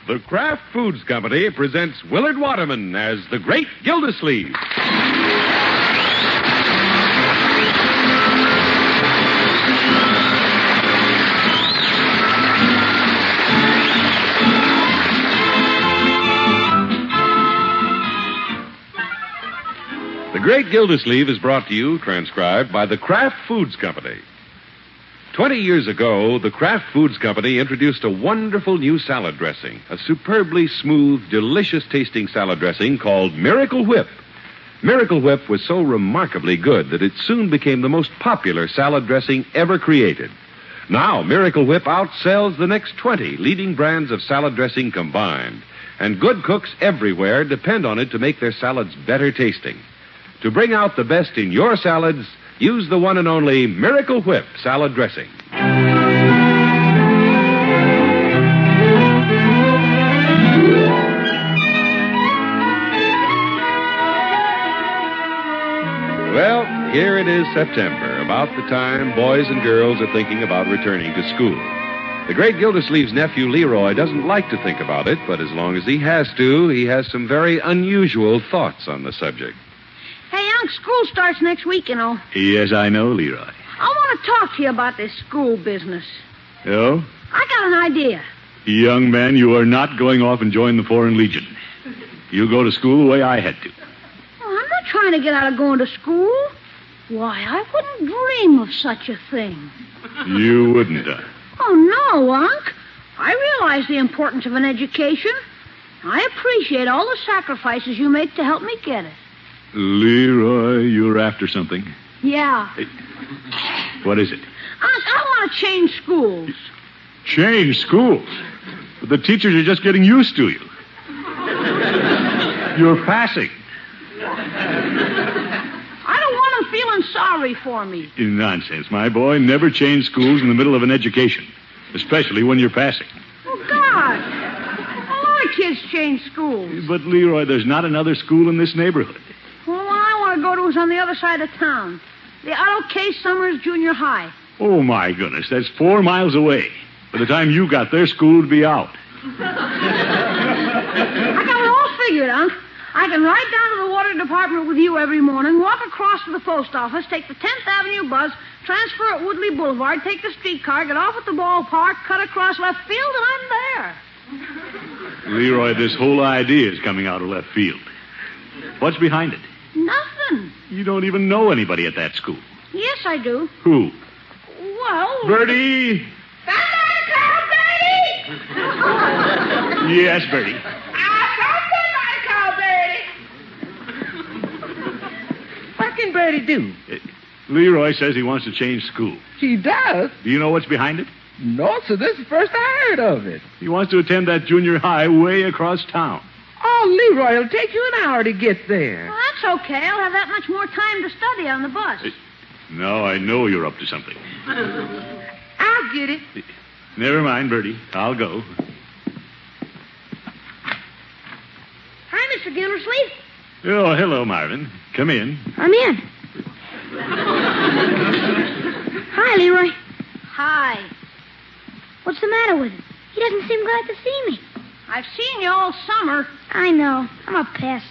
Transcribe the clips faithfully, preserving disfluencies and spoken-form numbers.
The Kraft Foods Company presents Willard Waterman as the Great Gildersleeve. The Great Gildersleeve is brought to you, transcribed, by the Kraft Foods Company. Twenty years ago, the Kraft Foods Company introduced a wonderful new salad dressing, a superbly smooth, delicious-tasting salad dressing called Miracle Whip. Miracle Whip was so remarkably good that it soon became the most popular salad dressing ever created. Now, Miracle Whip outsells the next twenty leading brands of salad dressing combined, and good cooks everywhere depend on it to make their salads better tasting. To bring out the best in your salads, use the one and only Miracle Whip salad dressing. Well, here it is September, about the time boys and girls are thinking about returning to school. The Great Gildersleeve's nephew Leroy doesn't like to think about it, but as long as he has to, he has some very unusual thoughts on the subject. Hey, Unc, school starts next week, you know. Yes, I know, Leroy. I want to talk to you about this school business. Oh? I got an idea. Young man, you are not going off and join the Foreign Legion. You go to school the way I had to. Oh, I'm not trying to get out of going to school. Why, I wouldn't dream of such a thing. You wouldn't, uh? Oh, no, Unc. I realize the importance of an education. I appreciate all the sacrifices you make to help me get it. Leroy, you're after something. Yeah. Hey, what is it? Unc, I want to change schools. Change schools? But the teachers are just getting used to you. You're passing. I don't want them feeling sorry for me. Nonsense, my boy. Never change schools in the middle of an education, especially when you're passing. Oh, God. A lot of kids change schools. But, Leroy, there's not another school in this neighborhood. Well, one I want to go to is on the other side of town. The Otto K. Summers Junior High. Oh, my goodness. That's four miles away. By the time you got there, school would be out. I got it all figured, Unc. I can ride down to the water department with you every morning, walk across to the post office, take the tenth Avenue bus, transfer at Woodley Boulevard, take the streetcar, get off at the ballpark, cut across left field, and I'm there. Leroy, this whole idea is coming out of left field. What's behind it? Nothing. You don't even know anybody at that school. Yes, I do. Who? Well... Bertie! Somebody call Bertie! Yes, Bertie. What can Bertie do? Uh, Leroy says he wants to change school. He does? Do you know what's behind it? No, sir. This is the first I heard of it. He wants to attend that junior high way across town. Oh, Leroy, it'll take you an hour to get there. Well, that's okay. I'll have that much more time to study on the bus. Uh, now I know you're up to something. I'll get it. Uh, never mind, Bertie. I'll go. Hi, Mister Gildersleeve. Oh, hello, Marvin. Come in. I'm in. Hi, Leroy. Hi. What's the matter with him? He doesn't seem glad to see me. I've seen you all summer. I know. I'm a pest.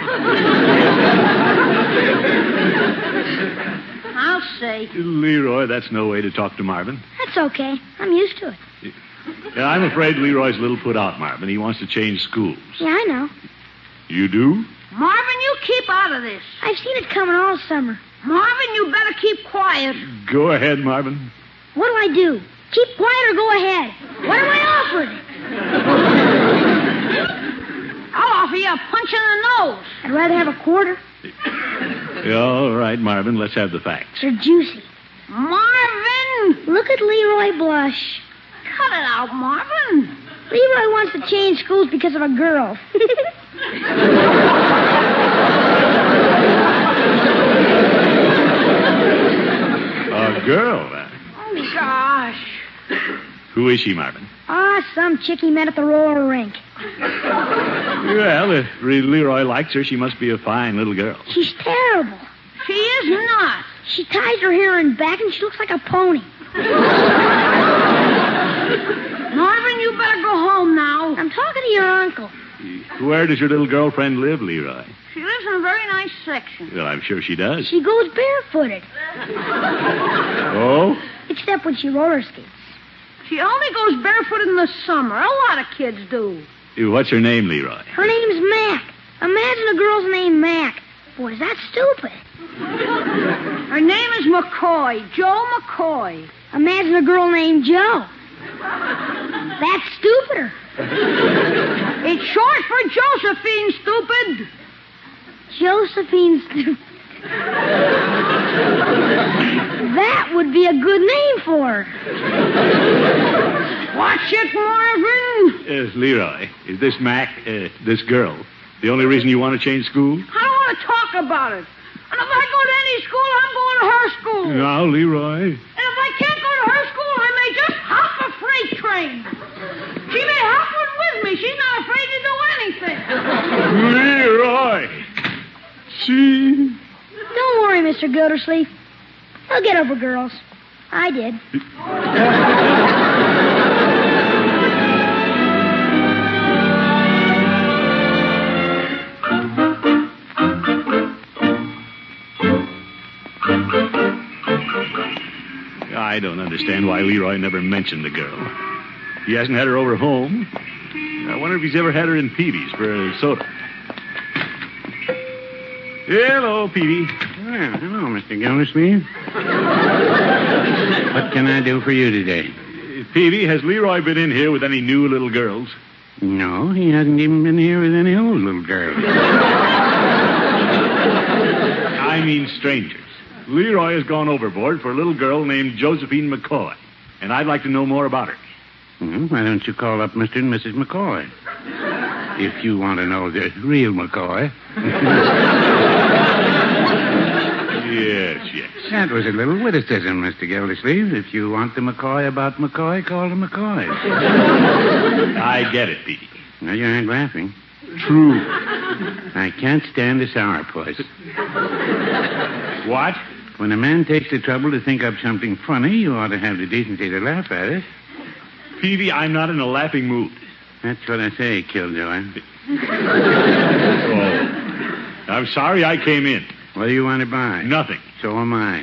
I'll say. Leroy, that's no way to talk to Marvin. That's okay. I'm used to it. Yeah, I'm afraid Leroy's a little put out, Marvin. He wants to change schools. Yeah, I know. You do? Marvin, you keep out of this. I've seen it coming all summer. Marvin, you better keep quiet. Go ahead, Marvin. What'll I do? Keep quiet or go ahead? What am I offered? I'll offer you a punch in the nose. I'd rather have a quarter. Yeah, all right, Marvin. Let's have the facts. They're juicy. Marvin! Look at Leroy blush. Cut it out, Marvin. Leroy wants to change schools because of a girl. A girl, uh, Oh, gosh. Who is she, Marvin? Ah, some chick he met at the roller rink. Well, if Leroy likes her, she must be a fine little girl. She's terrible. She is not. She ties her hair in back and she looks like a pony. Marvin, you better go home now. I'm talking to me your uncle. Where does your little girlfriend live, Leroy? She lives in a very nice section. Well, I'm sure she does. She goes barefooted. Oh? Except when she roller skates. She only goes barefoot in the summer. A lot of kids do. What's her name, Leroy? Her name's Mac. Imagine a girl's name Mac. Boy, is that stupid. Her name is McCoy. Joe McCoy. Imagine a girl named Joe. That's stupider. It's short for Josephine, stupid. Josephine Stupid. That would be a good name for her. Watch it, Marvin. Yes, Leroy. Is this Mac, uh, this girl, the only reason you want to change school? I don't want to talk about it. And if I go to any school, I'm going to her school. Now, Leroy. And if I can't go to her school, I may just hop a freight train. She may hop one with me. She's not afraid to do anything. Leroy! See? Don't worry, Mister Gildersleeve. I'll get over girls. I did. I don't understand why Leroy never mentioned the girl. He hasn't had her over home. I wonder if he's ever had her in Peavy's for a soda. Hello, Peavy. Well, hello, Mister Gildersleeve. What can I do for you today? Uh, Peavy, has Leroy been in here with any new little girls? No, he hasn't even been here with any old little girls. I mean strangers. Leroy has gone overboard for a little girl named Josephine McCoy, and I'd like to know more about her. Well, why don't you call up Mister and Missus McCoy? If you want to know the real McCoy. Yes, yes. That was a little witticism, Mister Gildersleeve. If you want the McCoy about McCoy, call the McCoy. I get it, Petey. No, you ain't laughing. True. I can't stand a sourpuss. What? When a man takes the trouble to think up something funny, you ought to have the decency to laugh at it. Peavy, I'm not in a laughing mood. That's what I say, Killjoy. Oh. I'm sorry I came in. What do you want to buy? Nothing. So am I.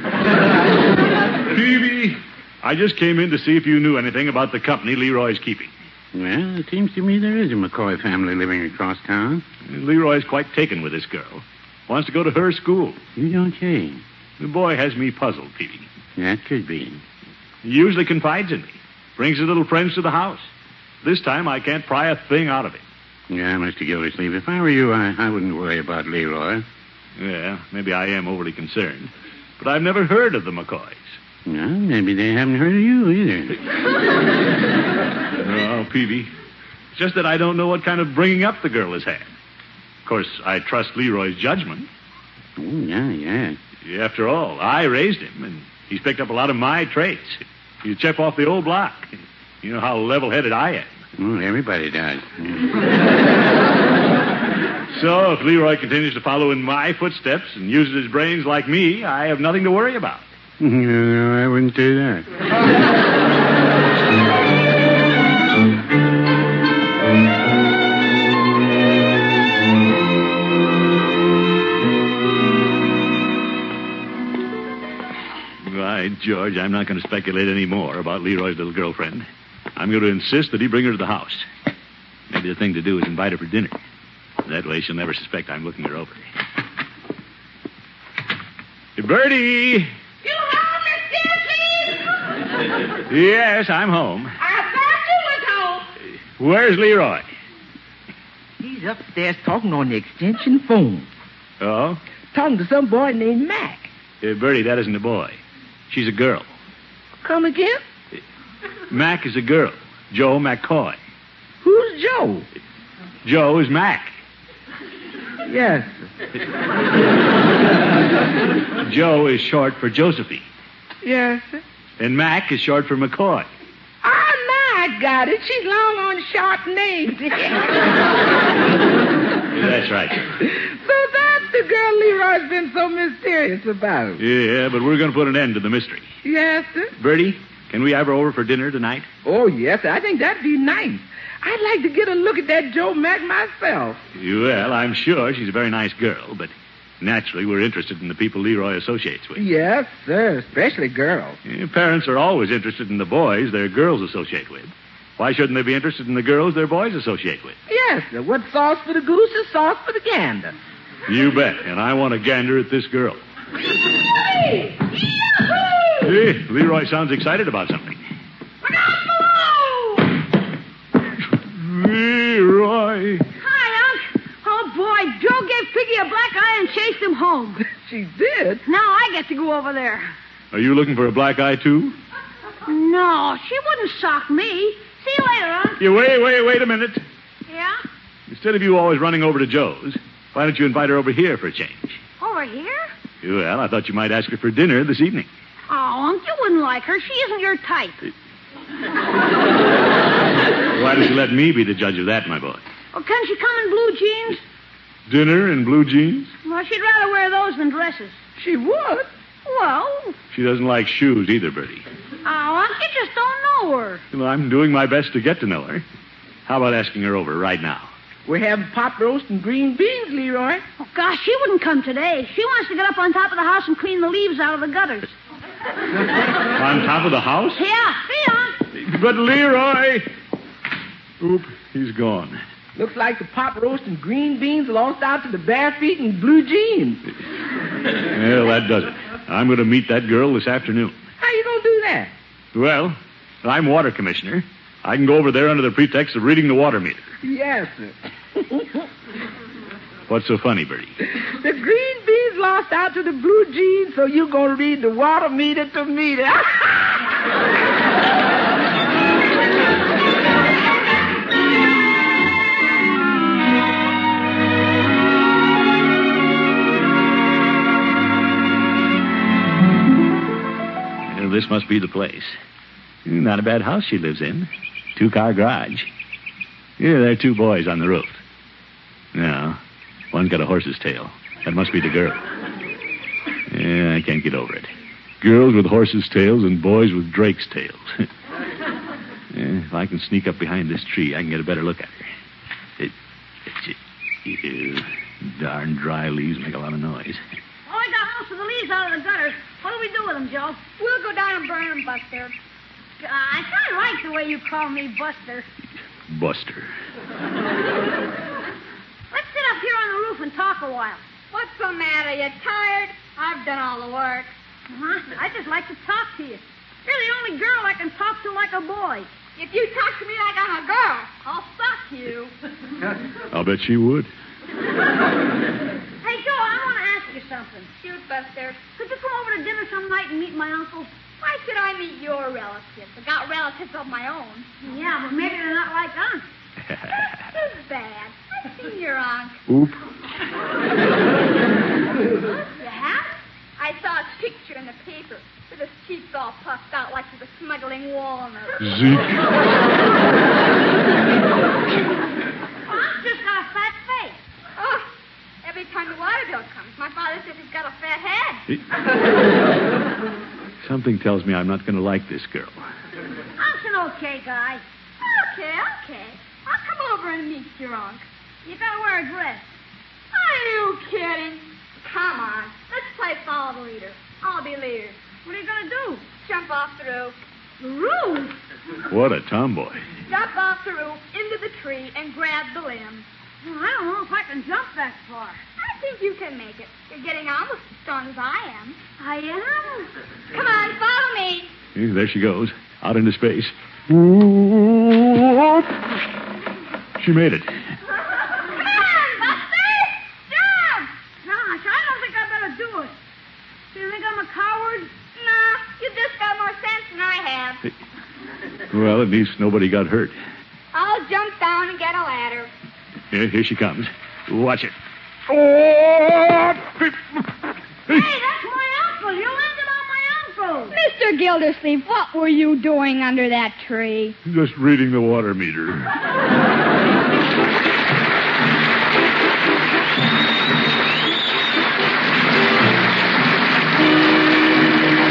Peavy, I just came in to see if you knew anything about the company Leroy's keeping. Well, it seems to me there is a McCoy family living across town. Leroy's quite taken with this girl. Wants to go to her school. You don't say. The boy has me puzzled, Peavy. That could be. He usually confides in me. Brings his little friends to the house. This time I can't pry a thing out of him. Yeah, Mister Gildersleeve, if I were you, I, I wouldn't worry about Leroy. Yeah, maybe I am overly concerned. But I've never heard of the McCoys. Well, maybe they haven't heard of you either. Oh, Peavy. It's just that I don't know what kind of bringing up the girl has had. Of course, I trust Leroy's judgment. Oh, yeah, yeah. After all, I raised him, and he's picked up a lot of my traits. He's a chip off the old block. You know how level-headed I am. Well, everybody does. So, if Leroy continues to follow in my footsteps and uses his brains like me, I have nothing to worry about. No, I wouldn't do that. Right, George, I'm not going to speculate any more about Leroy's little girlfriend. I'm going to insist that he bring her to the house. Maybe the thing to do is invite her for dinner. That way she'll never suspect I'm looking her over. Hey, Bertie! You home, Miss Gildersleeve? Yes, I'm home. I thought you was home. Where's Leroy? He's upstairs talking on the extension phone. Oh? Talking to some boy named Mac. Hey, Bertie, that isn't a boy. She's a girl. Come again? Mac is a girl. Joe McCoy. Who's Joe? Joe is Mac. Yes. Joe is short for Josephine. Yes. And Mac is short for McCoy. Ah, now I got it. She's long on short names. That's right. So that's the girl Leroy's been so mysterious about. Yeah, but we're going to put an end to the mystery. Yes, sir. Bertie, can we have her over for dinner tonight? Oh, yes, I think that'd be nice. I'd like to get a look at that Joe Mac myself. Well, I'm sure she's a very nice girl, but naturally we're interested in the people Leroy associates with. Yes, sir, especially girls. Eh, Parents are always interested in the boys their girls associate with. Why shouldn't they be interested in the girls their boys associate with? Yes, sir. What's sauce for the goose is sauce for the gander. You bet, and I want a gander at this girl. Hey! Yahoo! Hey, Leroy sounds excited about something. Look out below! Leroy. Hi, Unc. Oh, boy, Joe gave Piggy a black eye and chased him home. She did? Now I get to go over there. Are you looking for a black eye, too? No, she wouldn't sock me. See you later, Unc. You wait, wait, wait a minute. Yeah? Instead of you always running over to Joe's, why don't you invite her over here for a change? Over here? Well, I thought you might ask her for dinner this evening. Oh, Unc, you wouldn't like her. She isn't your type. Why does you let me be the judge of that, my boy? Well, can she come in blue jeans? Dinner in blue jeans? Well, she'd rather wear those than dresses. She would? Well, She doesn't like shoes either, Bertie. oh, Unc, you just don't know her. Well, I'm doing my best to get to know her. How about asking her over right now? We're having pot roast and green beans, Leroy. Oh, gosh, she wouldn't come today. She wants to get up on top of the house and clean the leaves out of the gutters. On top of the house? Yeah, see, Unc? But Leroy... Oop, he's gone. Looks like the pot roast and green beans lost out to the bare feet and blue jeans. Well, that does it. I'm going to meet that girl this afternoon. How you going to do that? Well, I'm water commissioner. I can go over there under the pretext of reading the water meter. Yes, sir. What's so funny, Bertie? The green beans lost out to the blue jeans, so you're going to read the water meter to meter. Well, this must be the place. Not a bad house she lives in. Two-car garage. Yeah, there are two boys on the roof. No, one's got a horse's tail. That must be the girl. Yeah, I can't get over it. Girls with horses' tails and boys with Drake's tails. Yeah, if I can sneak up behind this tree, I can get a better look at her. It, it, it, ew, darn dry leaves make a lot of noise. Oh, I got most of the leaves out of the gutters. What do we do with them, Joe? We'll go down and burn them, Buster. Uh, I kind of like the way you call me Buster. Buster. Let's sit up here on the roof and talk a while. What's the matter? You tired? I've done all the work. Uh-huh. I just like to talk to you. You're the only girl I can talk to like a boy. If you talk to me like I'm a girl, I'll sock you. I'll bet she would. Hey, Joe, I want to ask you something. Shoot, Buster. Could you come over to dinner some night and meet my uncle? Why should I meet your relatives? I got relatives of my own. Yeah, but maybe they're not like Unc. This is bad. I've seen your aunt. Oop. You have? I saw his picture in the paper with his cheeks all puffed out like he was smuggling walnuts. Zeke. Unc's just got a fat face. Oh, every time the water bill comes, my father says he's got a fat head. Something tells me I'm not going to like this girl. Unc's an okay guy. Okay, okay. I'll come over and meet your uncle. You gotta wear a dress. Are you kidding? Come on. Let's play follow the leader. I'll be leader. What are you gonna do? Jump off the roof. The roof? What a tomboy. Jump off the roof into the tree and grab the limb. Well, I don't know if I can jump that far. I think you can make it. You're getting almost as strong as I am. I am? Come on, follow me. Yeah, there she goes, out into space. Whoop. She made it. Come on, Buster! Jump! Gosh, I don't think I better do it. Do you think I'm a coward? Nah, you just got more sense than I have. Well, at least nobody got hurt. I'll jump down and get a ladder. Here, here she comes. Watch it. Hey, that's my uncle. You landed on my uncle. Mister Gildersleeve, what were you doing under that tree? Just reading the water meter.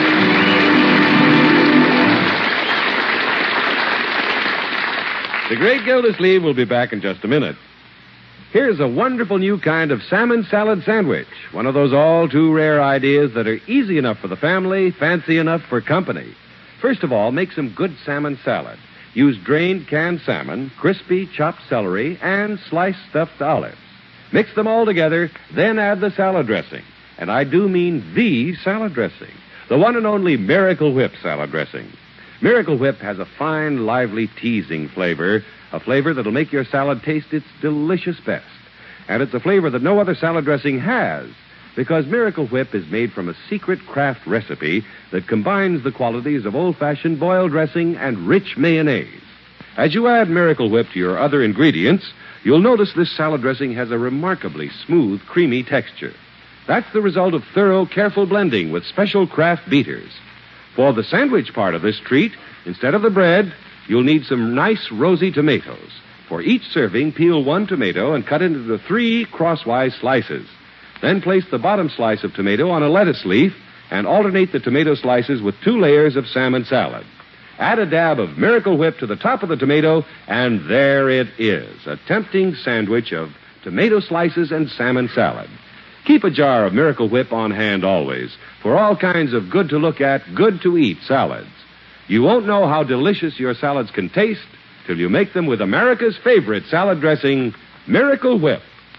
The Great Great Gildersleeve will be back in just a minute. Here's a wonderful new kind of salmon salad sandwich. One of those all too rare ideas that are easy enough for the family, fancy enough for company. First of all, make some good salmon salad. Use drained canned salmon, crispy chopped celery, and sliced stuffed olives. Mix them all together, then add the salad dressing. And I do mean the salad dressing. The one and only Miracle Whip salad dressing. Miracle Whip has a fine, lively, teasing flavor, a flavor that'll make your salad taste its delicious best. And it's a flavor that no other salad dressing has, because Miracle Whip is made from a secret craft recipe that combines the qualities of old-fashioned boiled dressing and rich mayonnaise. As you add Miracle Whip to your other ingredients, you'll notice this salad dressing has a remarkably smooth, creamy texture. That's the result of thorough, careful blending with special craft beaters. For the sandwich part of this treat, instead of the bread, you'll need some nice rosy tomatoes. For each serving, peel one tomato and cut it into three crosswise slices. Then place the bottom slice of tomato on a lettuce leaf and alternate the tomato slices with two layers of salmon salad. Add a dab of Miracle Whip to the top of the tomato, and there it is, a tempting sandwich of tomato slices and salmon salad. Keep a jar of Miracle Whip on hand always for all kinds of good-to-look-at, good-to-eat salads. You won't know how delicious your salads can taste till you make them with America's favorite salad dressing, Miracle Whip.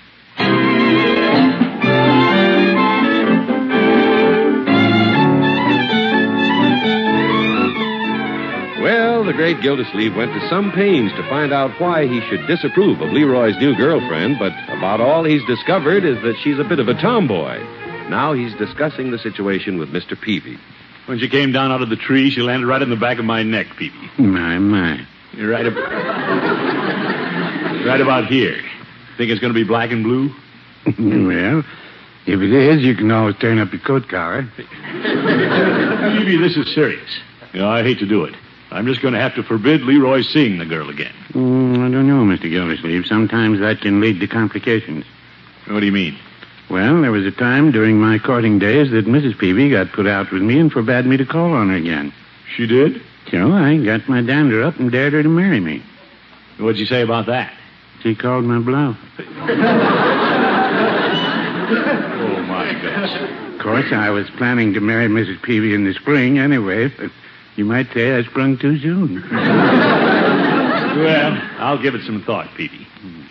Well, the great Gildersleeve went to some pains to find out why he should disapprove of Leroy's new girlfriend, but about all he's discovered is that she's a bit of a tomboy. Now he's discussing the situation with Mister Peavy. When she came down out of the tree, she landed right in the back of my neck, Peavy. My, my. You're right about... right about here. Think it's going to be black and blue? Well, if it is, you can always turn up your coat collar. Peavy, this is serious. You know, I hate to do it. I'm just going to have to forbid Leroy seeing the girl again. Mm, I don't know, Mister Gildersleeve. Sometimes that can lead to complications. What do you mean? Well, there was a time during my courting days that Missus Peavy got put out with me and forbade me to call on her again. She did? So I got my dander up and dared her to marry me. What'd you say about that? She called my bluff. Oh, my gosh. Of course, I was planning to marry Missus Peavy in the spring anyway, but you might say I sprung too soon. Well, I'll give it some thought, Peavy.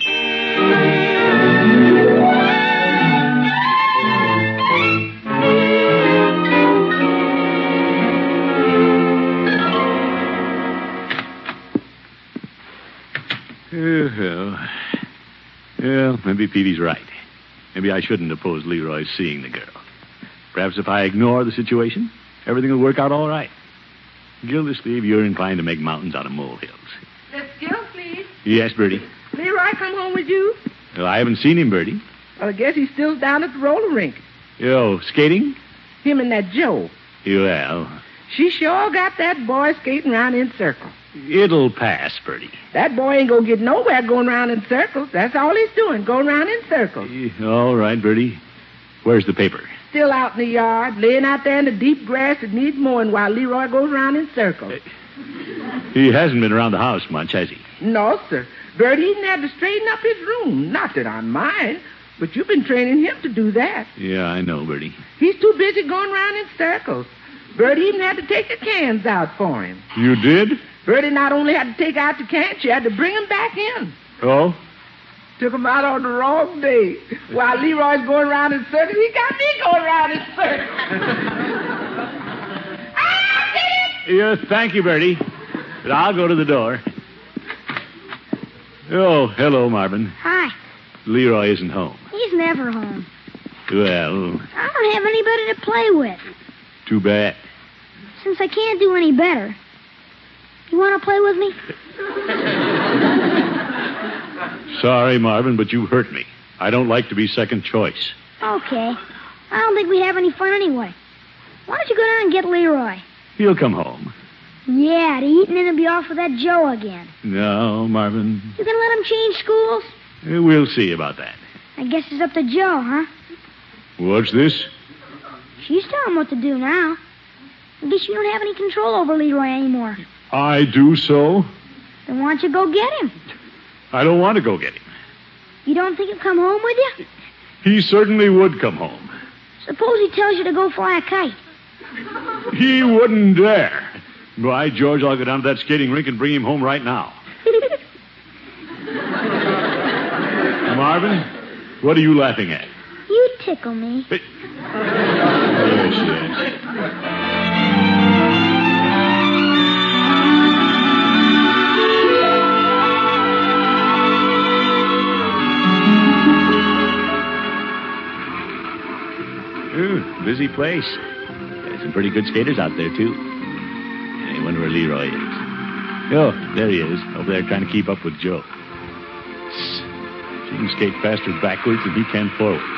Well, well, maybe Peavy's right. Maybe I shouldn't oppose Leroy seeing the girl. Perhaps if I ignore the situation, everything will work out all right. Gildersleeve, you're inclined to make mountains out of molehills. Miss Gildersleeve? Yes, Bertie? Leroy come home with you? Well, I haven't seen him, Bertie. Well, I guess he's still down at the roller rink. Yo, skating? Him and that Joe. Well, She sure got that boy skating around in circles. it'll pass, Bertie. That boy ain't gonna get nowhere going around in circles. That's all he's doing, going around in circles. All right, Bertie. Where's the paper? Still out in the yard, laying out there in the deep grass that needs mowing while Leroy goes around in circles. He hasn't been around the house much, has he? No, sir. Bertie even had to straighten up his room. Not that I mind, but you've been training him to do that. Yeah, I know, Bertie. He's too busy going around in circles. Bertie even had to take the cans out for him. You did? Bertie not only had to take out the cans, she had to bring them back in. Oh? Took him out on the wrong day. While Leroy's going around in circles, he got me going around in circles. I did it! Yeah, thank you, Bertie. But I'll go to the door. Oh, hello, Marvin. Hi. Leroy isn't home. He's never home. Well, I don't have anybody to play with. too bad. Since I can't do any better, you want to play with me? Sorry, Marvin, but you hurt me. I don't like to be second choice. Okay. I don't think we'd have any fun anyway. Why don't you go down and get Leroy? He'll come home. Yeah, to eat and then he'll be off with that Joe again. No, Marvin. You gonna let him change schools? eh, We'll see about that. I guess it's up to Joe, huh? What's this? She's telling him what to do now. I guess you don't have any control over Leroy anymore. I do so? Then why don't you go get him? I don't want to go get him. You don't think he'll come home with you? He certainly would come home. Suppose he tells you to go fly a kite. He wouldn't dare. By George, I'll go down to that skating rink and bring him home right now. Marvin, what are you laughing at? You tickle me. Yes, yes. Ooh, busy place. There's some pretty good skaters out there, too. I wonder where Leroy is. Oh, there he is, over there trying to keep up with Joe. She can skate faster backwards than he can forwards.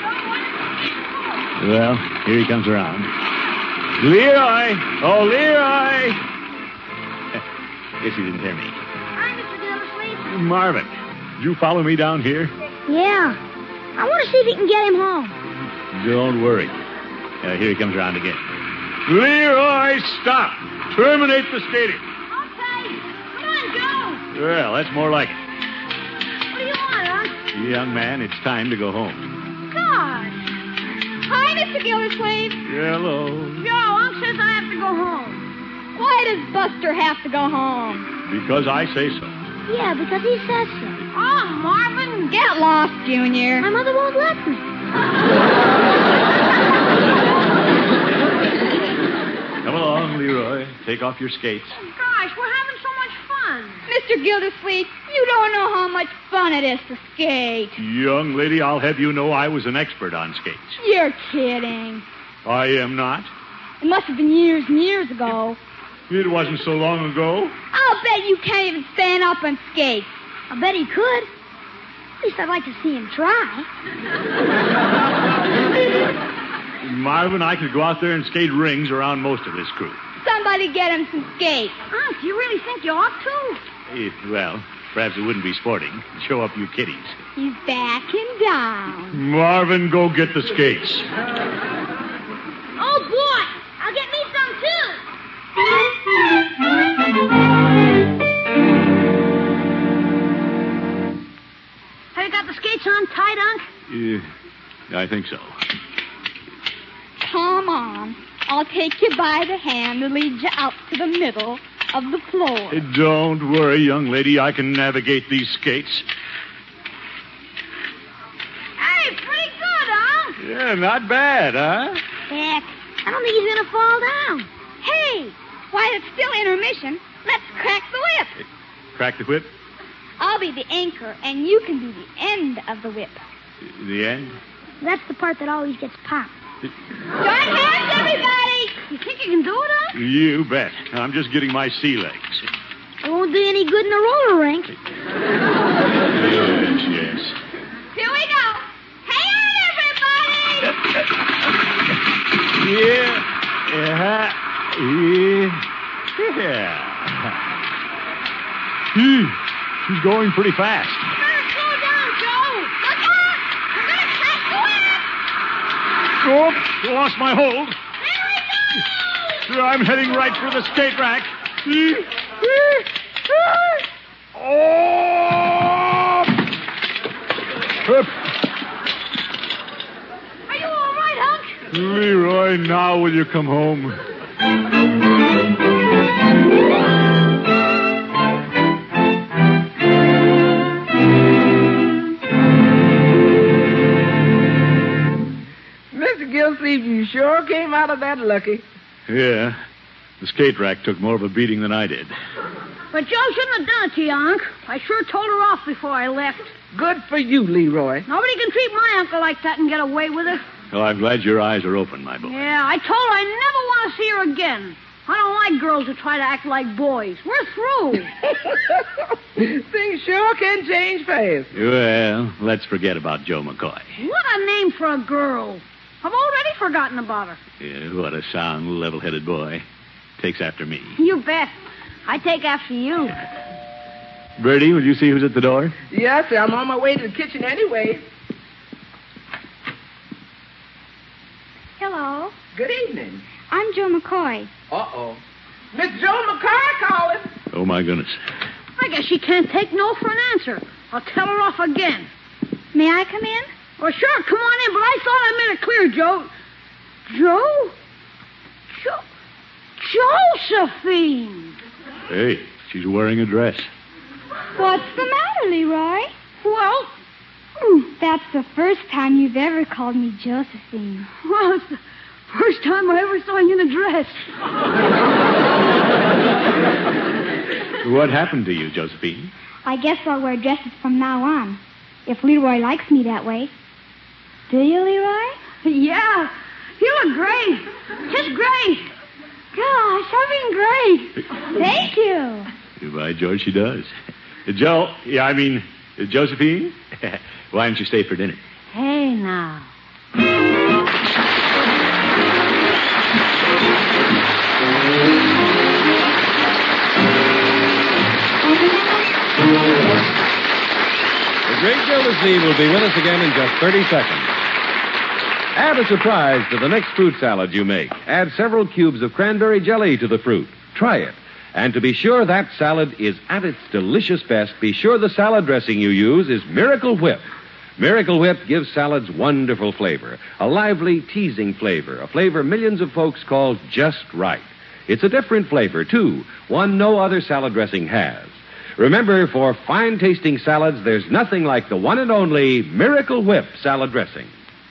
Well, here he comes around. Leroy! Oh, Leroy! Guess he didn't hear me. Hi, Mister Gildersleeve. Marvin, did you follow me down here? Yeah. I want to see if you can get him home. Don't worry. Uh, here he comes around again. Leroy, stop! Terminate the skating. Okay. Come on, Joe. Well, that's more like it. What do you want, huh? Young man, it's time to go home. Gosh. Hi, Mister Gildersleeve. Hello. Joe, Unc says I have to go home. Why does Buster have to go home? Because I say so. Yeah, because he says so. Oh, Marvin. Get lost, Junior. My mother won't let me. Come along, Leroy. Take off your skates. Gosh, we're having so much fun. Mister Gildersleeve, you don't know how much fun it is to skate. Young lady, I'll have you know I was an expert on skates. You're kidding. I am not. It must have been years and years ago. It wasn't so long ago. I'll bet you can't even stand up and skate. I bet he could. At least I'd like to see him try. Marvin, I could go out there and skate rings around most of this crew. Somebody get him some skates. Unc, you really think you ought to? Eh, well, perhaps it wouldn't be sporting. Show up you kiddies. He's backing down. Marvin, go get the skates. Oh, boy. I'll get me some, too. Have you got the skates on tight, Unc? Uh, I think so. Come on. I'll take you by the hand and lead you out to the middle of the floor. Eh, Don't worry, young lady. I can navigate these skates. Hey, pretty good, Unc. Yeah, not bad, huh? Heck, I don't think he's going to fall down. Hey, while it's still intermission, let's crack the whip. Crack the whip? I'll be the anchor, and you can be the end of the whip. The end? That's the part that always gets popped. Join hands, everybody! You think you can do it, Unc? You bet. I'm just getting my sea legs. It won't do any good in a roller rink. Yes, yes. Here we go. Hang on, everybody! Yeah. Yeah. Yeah. Yeah. Hmm. She's going pretty fast. You better slow down, Joe. Look out! We're going to crack the whip! Oh, lost my hold. There we go! I'm heading right for the skate rack. Oh! Are you all right, Unc? Leroy, now will you come home? Mister Gildersleeve, you sure came out of that lucky. Yeah. The skate rack took more of a beating than I did. But Joe shouldn't have done it to you, Unc. I sure told her off before I left. Good for you, Leroy. Nobody can treat my uncle like that and get away with it. Well, I'm glad your eyes are open, my boy. Yeah, I told her I never want to see her again. I don't like girls who try to act like boys. We're through. Things sure can change fast. Well, let's forget about Joe McCoy. What a name for a girl. I've already forgotten about her. Yeah, what a sound, level-headed boy. Takes after me. You bet. I take after you. Bertie, will you see who's at the door? Yes, sir. I'm on my way to the kitchen anyway. Hello. Good evening. I'm Joe McCoy. Uh-oh. Miss Joe McCoy calling. Oh, my goodness. I guess she can't take no for an answer. I'll tell her off again. May I come in? Well, sure, come on in, but I thought I made it clear, Joe. Joe? Jo- Josephine! Hey, she's wearing a dress. What's the matter, Leroy? Well, That's the first time you've ever called me Josephine. well, it's the first time I ever saw you in a dress. What happened to you, Josephine? I guess I'll wear dresses from now on, if Leroy likes me that way. Do you, Leroy? Yeah, you look great. Just great. Gosh, I've been great. Thank you. By George, she does. Uh, Joe, yeah, I mean, uh, Josephine, why don't you stay for dinner? Hey, now. The Great Gildersleeve will be with us again in just thirty seconds. Add a surprise to the next fruit salad you make. Add several cubes of cranberry jelly to the fruit. Try it. And to be sure that salad is at its delicious best, be sure the salad dressing you use is Miracle Whip. Miracle Whip gives salads wonderful flavor, a lively, teasing flavor, a flavor millions of folks call just right. It's a different flavor, too, one no other salad dressing has. Remember, for fine-tasting salads, there's nothing like the one and only Miracle Whip salad dressing.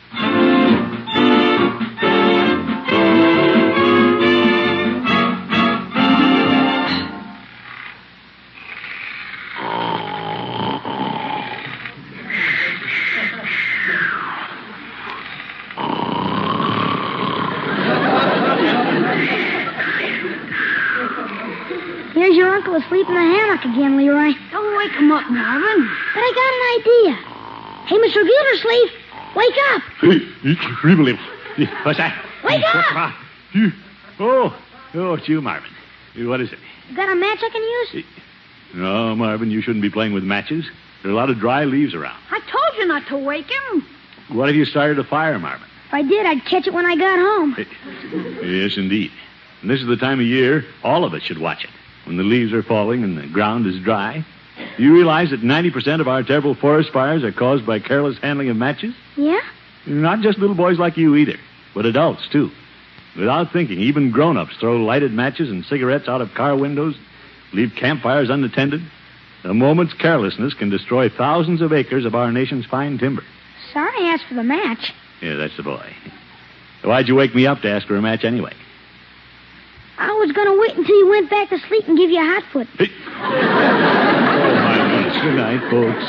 Here's your uncle asleep in the hammock again, Leroy. Don't wake him up, Marvin. But I got an idea. Hey, Mister Gildersleeve, wake up. What's that? Wake up. Oh, oh, it's you, Marvin. What is it? You got a match I can use? No, Marvin, you shouldn't be playing with matches. There are a lot of dry leaves around. I told you not to wake him. What if you started a fire, Marvin? If I did, I'd catch it when I got home. Yes, indeed. And this is the time of year all of us should watch it. When the leaves are falling and the ground is dry. Do you realize that ninety percent of our terrible forest fires are caused by careless handling of matches? Yeah? Not just little boys like you either, but adults, too. Without thinking, even grown-ups throw lighted matches and cigarettes out of car windows, leave campfires unattended. A moment's carelessness can destroy thousands of acres of our nation's fine timber. Sorry I asked for the match. Yeah, that's the boy. Why'd you wake me up to ask for a match anyway? I was going to wait until you went back to sleep and give you a hot foot. Hey. Oh, my goodness. Good night, folks.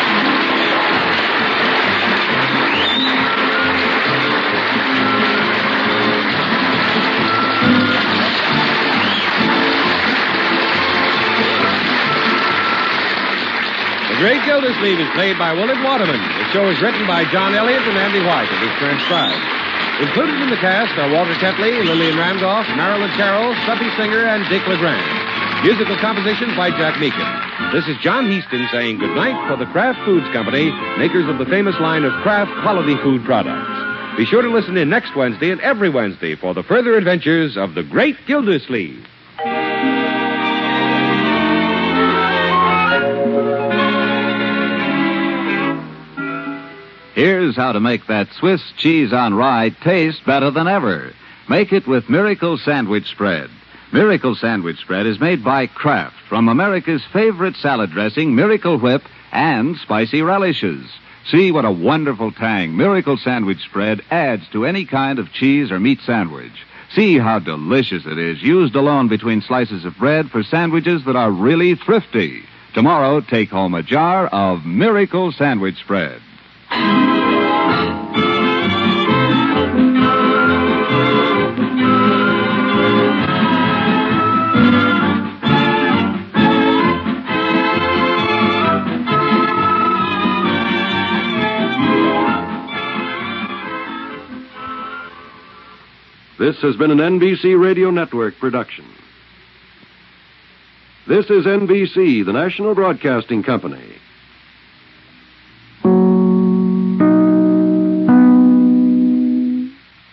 The Great Gildersleeve is played by Willard Waterman. The show is written by John Elliott and Andy White and is transcribed. Included in the cast are Walter Tetley, Lillian Randolph, Marilyn Carroll, Stuffy Singer, and Dick LeGrand. Musical composition by Jack Meakin. This is John Heaston saying goodnight for the Kraft Foods Company, makers of the famous line of Kraft quality food products. Be sure to listen in next Wednesday and every Wednesday for the further adventures of the Great Gildersleeve. Here's how to make that Swiss cheese on rye taste better than ever. Make it with Miracle Sandwich Spread. Miracle Sandwich Spread is made by Kraft from America's favorite salad dressing, Miracle Whip, and spicy relishes. See what a wonderful tang Miracle Sandwich Spread adds to any kind of cheese or meat sandwich. See how delicious it is, used alone between slices of bread for sandwiches that are really thrifty. Tomorrow, take home a jar of Miracle Sandwich Spread. This has been an N B C Radio Network production. This is N B C, the national broadcasting company.